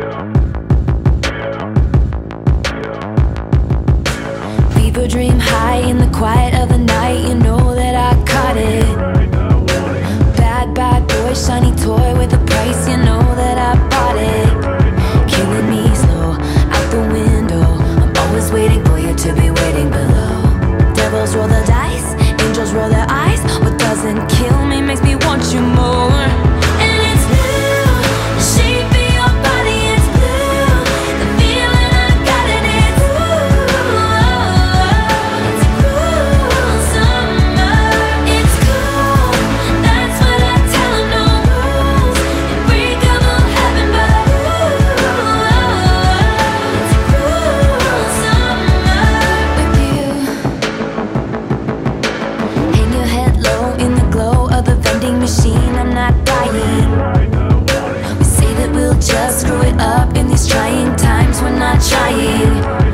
Fever dream high in the quiet of the night. You know that I caught it. Bad, bad boy, shiny toy with a price. You know that I bought it. Killing me slow, out the window. I'm always waiting for you to be waiting below. Devils roll the dice, angels roll their eyes. What doesn't kill me makes me want you more. And it's blue, the shape of your body is blue. The feeling I got in it, it's cool summer. It's cool, that's what I tell 'em, no rules. Unbreakable heaven, but it's cool summer with you. Hang your head low in the glow of the vending machine. I'm not dying. We say that we'll just screw it up in these trying times. We're not trying.